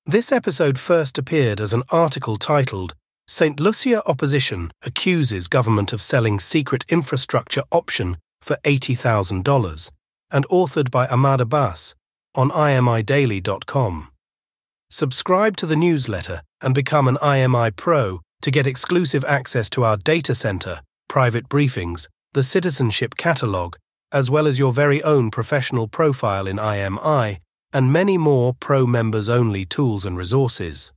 This episode first appeared as an article titled St. Lucia Opposition Accuses Government of Selling Secret Infrastructure Option for $80,000 and authored by Ahmad Abbas on imidaily.com. Subscribe to the newsletter and become an IMI Pro to get exclusive access to our data center, private briefings, the citizenship catalog, as well as your very own professional profile in IMI, and many more Pro members-only tools and resources.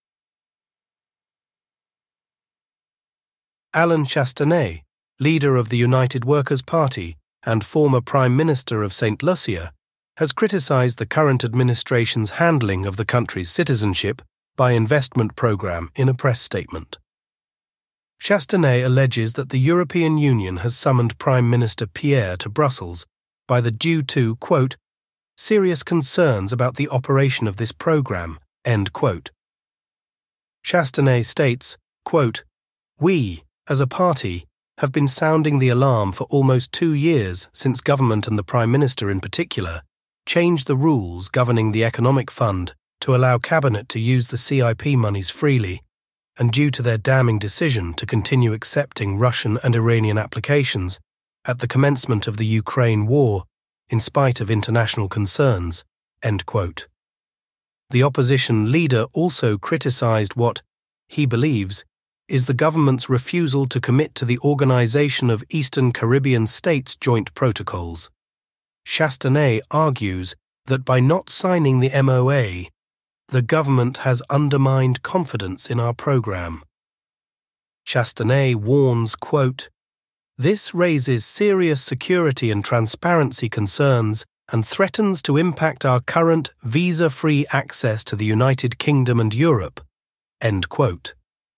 Alain Chastanet, leader of the United Workers' Party and former Prime Minister of St. Lucia, has criticized the current administration's handling of the country's citizenship by investment program in a press statement. Chastanet alleges that the European Union has summoned Prime Minister Pierre to Brussels by the due to, quote, serious concerns about the operation of this program, end quote. Chastanet states, quote, we, as a party, have been sounding the alarm for almost 2 years since government and the Prime Minister in particular changed the rules governing the Economic Fund to allow Cabinet to use the CIP monies freely, and due to their damning decision to continue accepting Russian and Iranian applications at the commencement of the Ukraine war, in spite of international concerns, end quote. The opposition leader also criticized what, he believes, is the government's refusal to commit to the Organization of Eastern Caribbean States joint protocols. Chastanet argues that by not signing the MOA, the government has undermined confidence in our program. Chastanet warns, quote, this raises serious security and transparency concerns and threatens to impact our current visa-free access to the United Kingdom and Europe, end quote.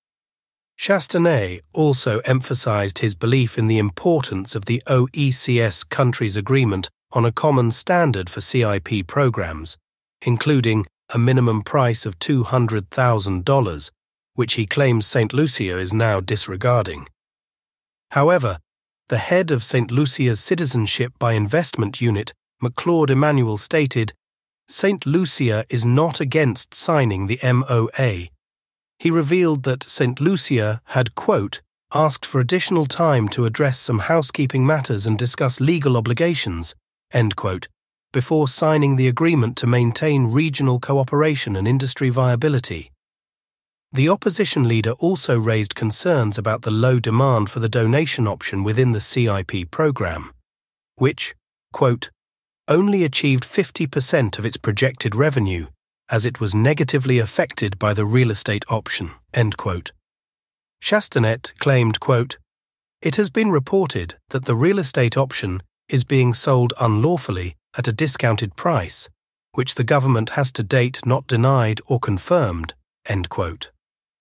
Chastanet also emphasized his belief in the importance of the OECS countries' agreement on a common standard for CIP programs, including a minimum price of $200,000, which he claims St. Lucia is now disregarding. However, the head of St. Lucia's Citizenship by Investment Unit, McLeod Emmanuel, stated, St. Lucia is not against signing the MOA. He revealed that St. Lucia had, quote, asked for additional time to address some housekeeping matters and discuss legal obligations, end quote, before signing the agreement to maintain regional cooperation and industry viability. The opposition leader also raised concerns about the low demand for the donation option within the CIP program, which, quote, only achieved 50% of its projected revenue, as it was negatively affected by the real estate option, end quote. Chastanet claimed, quote, it has been reported that the real estate option is being sold unlawfully at a discounted price, which the government has to date not denied or confirmed, end quote.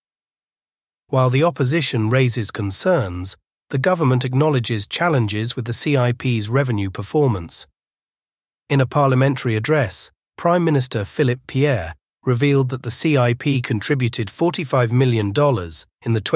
While the opposition raises concerns, the government acknowledges challenges with the CIP's revenue performance. In a parliamentary address, Prime Minister Philippe Pierre revealed that the CIP contributed $45 million in the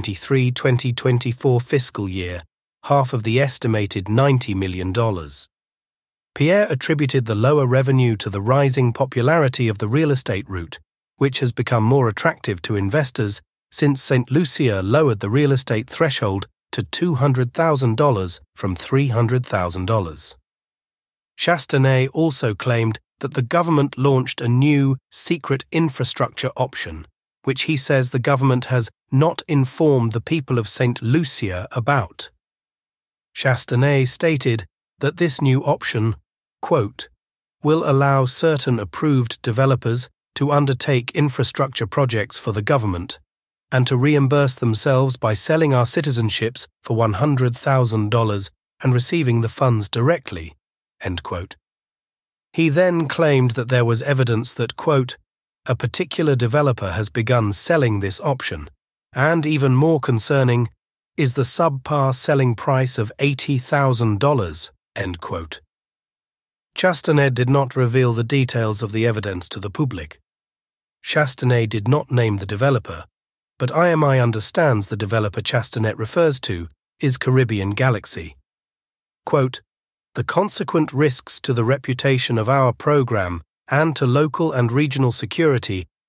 2023-2024 fiscal year, half of the estimated $90 million. Pierre attributed the lower revenue to the rising popularity of the real estate route, which has become more attractive to investors since St. Lucia lowered the real estate threshold to $200,000 from $300,000. Chastanet also claimed that the government launched a new secret infrastructure option, which he says the government has not informed the people of St. Lucia about. Chastanet stated that this new option, quote, will allow certain approved developers to undertake infrastructure projects for the government and to reimburse themselves by selling our citizenships for $100,000 and receiving the funds directly, end quote. He then claimed that there was evidence that, quote, a particular developer has begun selling this option, and even more concerning is the subpar selling price of $80,000, end quote. Chastanet did not reveal the details of the evidence to the public. Chastanet did not name the developer, but IMI understands the developer Chastanet refers to is Caribbean Galaxy. Quote, the consequent risks to the reputation of our program and to local and regional security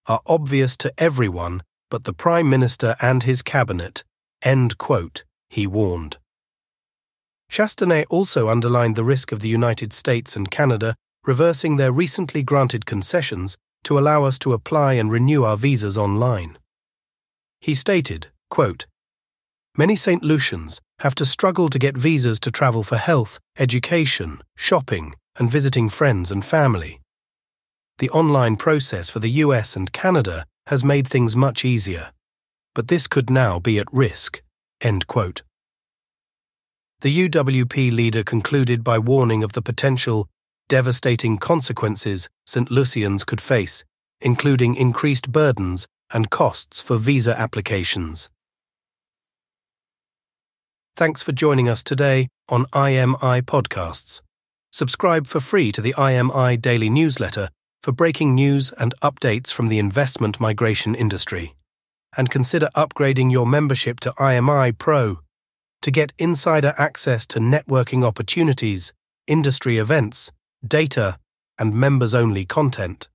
are obvious to everyone but the Prime Minister and his cabinet, end quote, he warned. Chastanet also underlined the risk of the United States and Canada reversing their recently granted concessions to allow us to apply and renew our visas online. He stated, quote, "Many St. Lucians have to struggle to get visas to travel for health, education, shopping, and visiting friends and family. The online process for the US and Canada has made things much easier, but this could now be at risk," end quote. The UWP leader concluded by warning of the potential devastating consequences St. Lucians could face, including increased burdens and costs for visa applications. Thanks for joining us today on IMI Podcasts. Subscribe for free to the IMI Daily Newsletter for breaking news and updates from the investment migration industry. And consider upgrading your membership to IMI Pro to get insider access to networking opportunities, industry events, data, and members-only content.